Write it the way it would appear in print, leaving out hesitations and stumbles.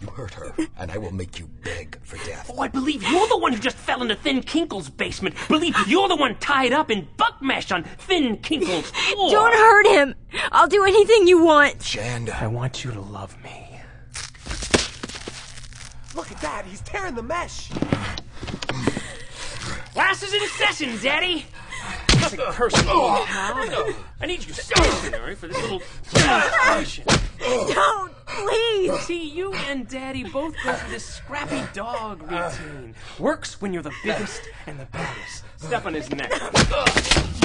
You hurt her, and I will make you beg for death. Oh, I believe you're the one who just fell into Thin Kinkle's basement. Believe you're the one tied up in buck mesh on Thin Kinkle's floor. Don't hurt him. I'll do anything you want. Shanda. I want you to love me. Look at that, he's tearing the mesh. Class is in session, Daddy. Nothing personal, pal. I need you stationary for this little demonstration. Don't, please. See, you and Daddy both go through this scrappy dog routine. Works when you're the biggest and the baddest. Step on his neck.